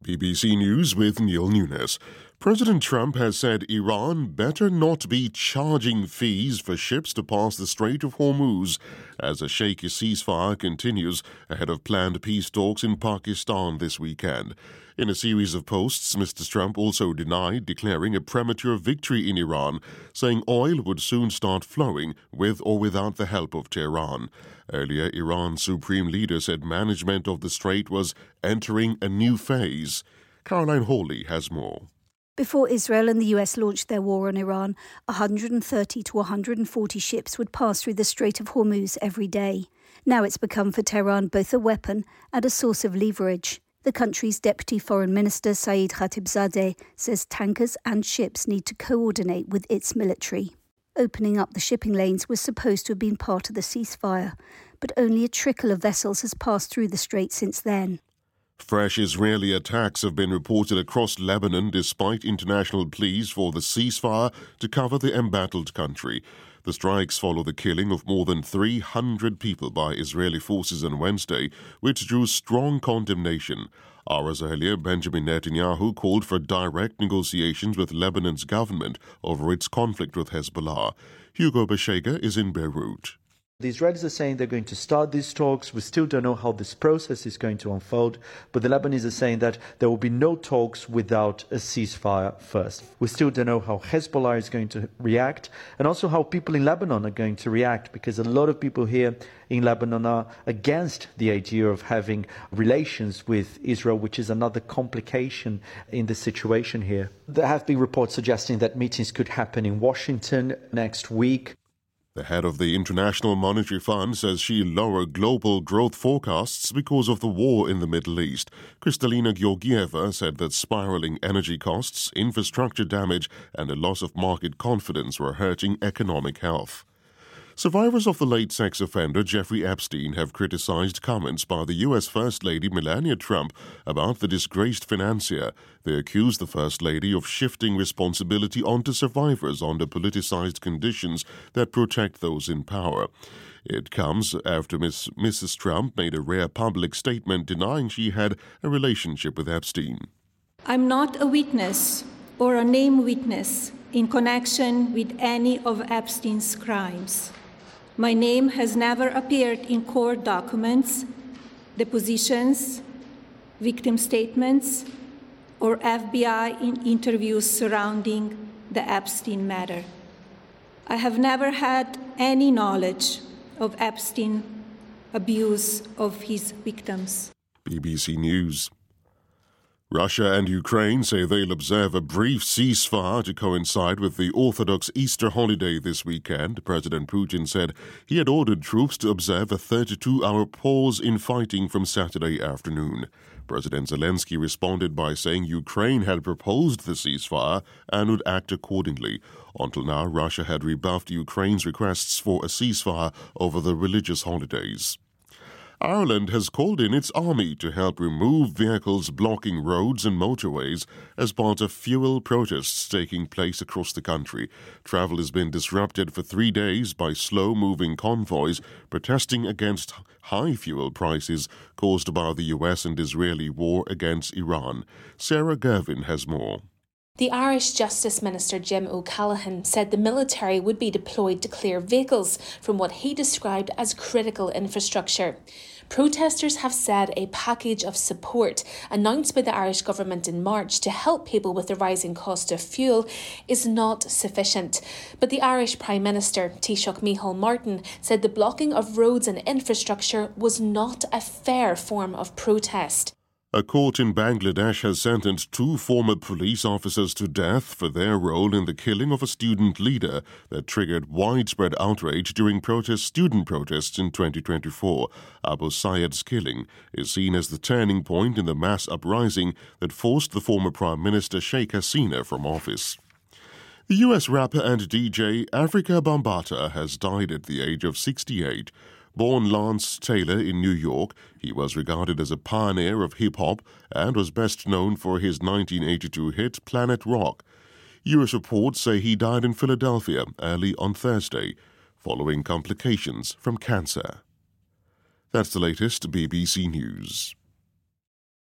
BBC News with Neil Nunes. President Trump has said Iran better not be charging fees for ships to pass the Strait of Hormuz as a shaky ceasefire continues ahead of planned peace talks in Pakistan this weekend. In a series of posts, Mr. Trump also denied declaring a premature victory in Iran, saying oil would soon start flowing with or without the help of Tehran. Earlier, Iran's supreme leader said management of the strait was entering a new phase. Caroline Hawley has more. Before Israel and the US launched their war on Iran, 130 to 140 ships would pass through the Strait of Hormuz every day. Now it's become for Tehran both a weapon and a source of leverage. The country's Deputy Foreign Minister Saeed Khatibzadeh says tankers and ships need to coordinate with its military. Opening up the shipping lanes was supposed to have been part of the ceasefire, but only a trickle of vessels has passed through the strait since then. Fresh Israeli attacks have been reported across Lebanon despite international pleas for the ceasefire to cover the embattled country. The strikes follow the killing of more than 300 people by Israeli forces on Wednesday, which drew strong condemnation. Hours earlier, Benjamin Netanyahu called for direct negotiations with Lebanon's government over its conflict with Hezbollah. Hugo Beshega is in Beirut. The Israelis are saying they're going to start these talks. We still don't know how this process is going to unfold, but the Lebanese are saying that there will be no talks without a ceasefire first. We still don't know how Hezbollah is going to react and also how people in Lebanon are going to react, because a lot of people here in Lebanon are against the idea of having relations with Israel, which is another complication in the situation here. There have been reports suggesting that meetings could happen in Washington next week. The head of the International Monetary Fund says she'll lower global growth forecasts because of the war in the Middle East. Kristalina Georgieva said that spiraling energy costs, infrastructure damage, and a loss of market confidence were hurting economic health. Survivors of the late sex offender Jeffrey Epstein have criticized comments by the U.S. First Lady Melania Trump about the disgraced financier. They accuse the First Lady of shifting responsibility onto survivors under politicized conditions that protect those in power. It comes after Mrs. Trump made a rare public statement denying she had a relationship with Epstein. I'm not a witness or a named witness in connection with any of Epstein's crimes. My name has never appeared in court documents, depositions, victim statements, or FBI interviews surrounding the Epstein matter. I have never had any knowledge of Epstein abuse of his victims. BBC News. Russia and Ukraine say they'll observe a brief ceasefire to coincide with the Orthodox Easter holiday this weekend. President Putin said he had ordered troops to observe a 32-hour pause in fighting from Saturday afternoon. President Zelensky responded by saying Ukraine had proposed the ceasefire and would act accordingly. Until now, Russia had rebuffed Ukraine's requests for a ceasefire over the religious holidays. Ireland has called in its army to help remove vehicles blocking roads and motorways as part of fuel protests taking place across the country. Travel has been disrupted for 3 days by slow-moving convoys protesting against high fuel prices caused by the US and Israeli war against Iran. Sarah Gervin has more. The Irish Justice Minister Jim O'Callaghan said the military would be deployed to clear vehicles from what he described as critical infrastructure. Protesters have said a package of support announced by the Irish government in March to help people with the rising cost of fuel is not sufficient. But the Irish Prime Minister, Taoiseach Micheál Martin, said the blocking of roads and infrastructure was not a fair form of protest. A court in Bangladesh has sentenced 2 former police officers to death for their role in the killing of a student leader that triggered widespread outrage during student protests in 2024. Abu Sayyad's killing is seen as the turning point in the mass uprising that forced the former Prime Minister Sheikh Hasina from office. The U.S. rapper and DJ Africa Bambaataa has died at the age of 68. Born Lance Taylor in New York, he was regarded as a pioneer of hip-hop and was best known for his 1982 hit Planet Rock. U.S. reports say he died in Philadelphia early on Thursday, following complications from cancer. That's the latest BBC News.